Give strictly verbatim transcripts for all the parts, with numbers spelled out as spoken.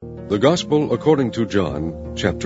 The Gospel according to John, chapter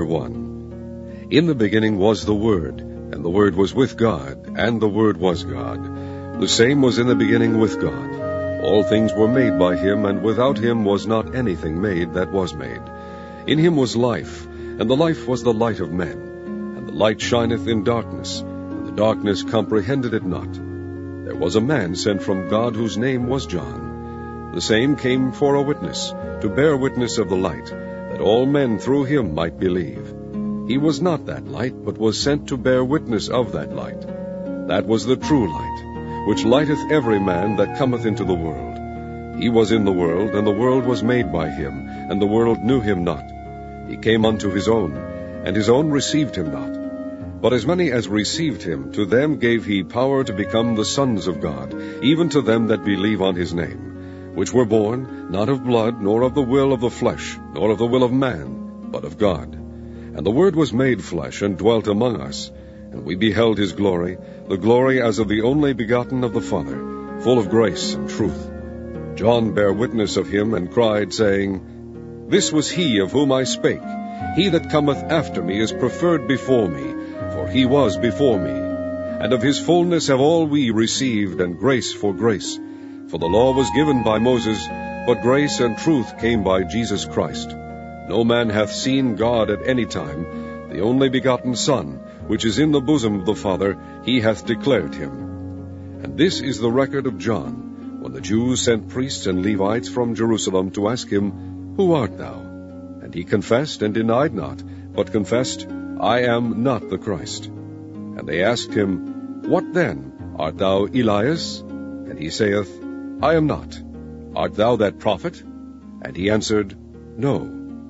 one. In the beginning was the Word, and the Word was with God, and the Word was God. The same was in the beginning with God. All things were made by him, and without him was not anything made that was made. In him was life, and the life was the light of men. And the light shineth in darkness, and the darkness comprehended it not. There was a man sent from God whose name was John. The same came for a witness, to bear witness of the light, that all men through him might believe. He was not that light, but was sent to bear witness of that light. That was the true light, which lighteth every man that cometh into the world. He was in the world, and the world was made by him, and the world knew him not. He came unto his own, and his own received him not. But as many as received him, to them gave he power to become the sons of God, even to them that believe on his name, which were born, not of blood, nor of the will of the flesh, nor of the will of man, but of God. And the Word was made flesh, and dwelt among us, and we beheld his glory, the glory as of the only begotten of the Father, full of grace and truth. John bare witness of him, and cried, saying, This was he of whom I spake. He that cometh after me is preferred before me, for he was before me. And of his fullness have all we received, and grace for grace. For the law was given by Moses, but grace and truth came by Jesus Christ. No man hath seen God at any time. The only begotten Son, which is in the bosom of the Father, he hath declared him. And this is the record of John, when the Jews sent priests and Levites from Jerusalem to ask him, Who art thou? And he confessed and denied not, but confessed, I am not the Christ. And they asked him, What then? Art thou Elias? And he saith, I am not. Art thou that prophet? And he answered, No.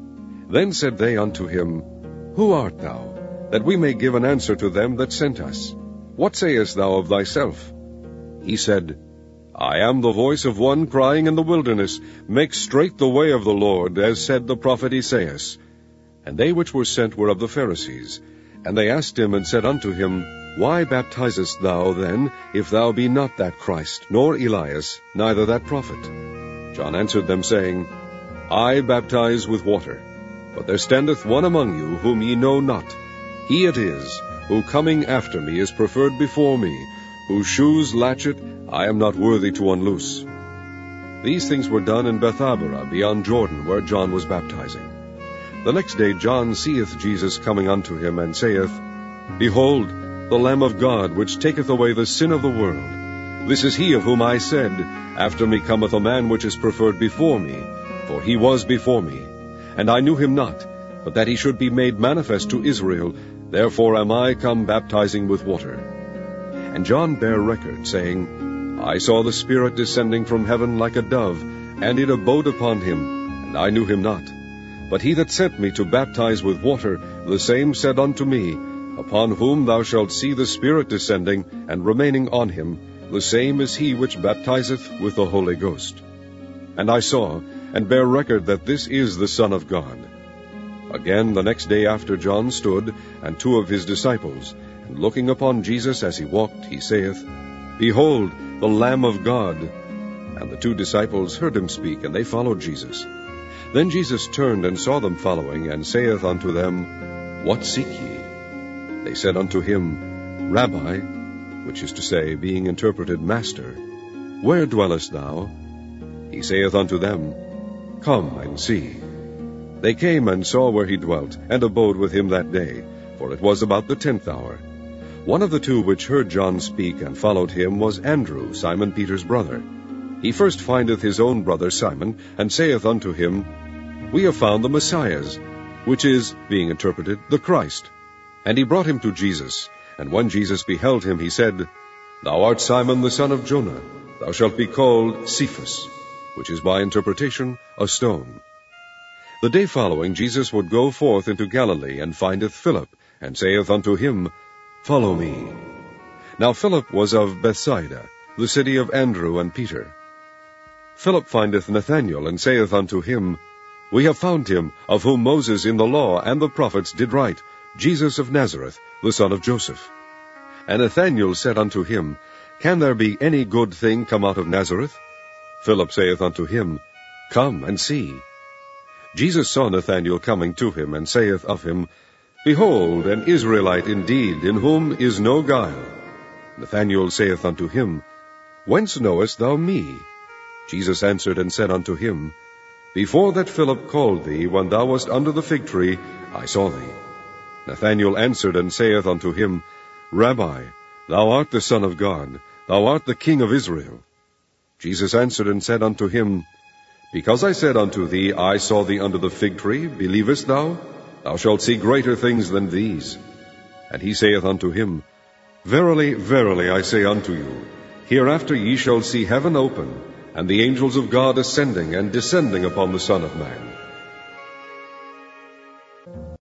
Then said they unto him, Who art thou? That we may give an answer to them that sent us. What sayest thou of thyself? He said, I am the voice of one crying in the wilderness, Make straight the way of the Lord, as said the prophet Esaias. And they which were sent were of the Pharisees. And they asked him, and said unto him, Why baptizest thou then, if thou be not that Christ, nor Elias, neither that prophet? John answered them, saying, I baptize with water, but there standeth one among you, whom ye know not. He it is, who coming after me is preferred before me, whose shoes latchet I am not worthy to unloose. These things were done in Bethabara, beyond Jordan, where John was baptizing. The next day John seeth Jesus coming unto him, and saith, Behold, the Lamb of God, which taketh away the sin of the world. This is he of whom I said, After me cometh a man which is preferred before me, for he was before me. And I knew him not, but that he should be made manifest to Israel. Therefore am I come baptizing with water. And John bare record, saying, I saw the Spirit descending from heaven like a dove, and it abode upon him, and I knew him not. But he that sent me to baptize with water, the same said unto me, Upon whom thou shalt see the Spirit descending, and remaining on him, the same is he which baptizeth with the Holy Ghost. And I saw, and bare record that this is the Son of God. Again the next day after John stood, and two of his disciples, and looking upon Jesus as he walked, he saith, Behold, the Lamb of God. And the two disciples heard him speak, and they followed Jesus. Then Jesus turned and saw them following, and saith unto them, What seek ye? They said unto him, Rabbi, which is to say, being interpreted, Master, where dwellest thou? He saith unto them, Come and see. They came and saw where he dwelt, and abode with him that day, for it was about the tenth hour. One of the two which heard John speak and followed him was Andrew, Simon Peter's brother. He first findeth his own brother Simon, and saith unto him, We have found the Messiah, which is, being interpreted, the Christ. And he brought him to Jesus. And when Jesus beheld him, he said, Thou art Simon the son of Jonah. Thou shalt be called Cephas, which is by interpretation, a stone. The day following Jesus would go forth into Galilee, and findeth Philip, and saith unto him, Follow me. Now Philip was of Bethsaida, the city of Andrew and Peter. Philip findeth Nathanael, and saith unto him, We have found him, of whom Moses in the law and the prophets did write, Jesus of Nazareth, the son of Joseph. And Nathanael said unto him, Can there be any good thing come out of Nazareth? Philip saith unto him, Come and see. Jesus saw Nathanael coming to him, and saith of him, Behold, an Israelite indeed, in whom is no guile. Nathanael saith unto him, Whence knowest thou me? Jesus answered and said unto him, Before that Philip called thee, when thou wast under the fig tree, I saw thee. Nathanael answered and saith unto him, Rabbi, thou art the Son of God, thou art the King of Israel. Jesus answered and said unto him, Because I said unto thee, I saw thee under the fig tree, believest thou? Thou shalt see greater things than these. And he saith unto him, Verily, verily, I say unto you, hereafter ye shall see heaven open, and the angels of God ascending and descending upon the Son of Man.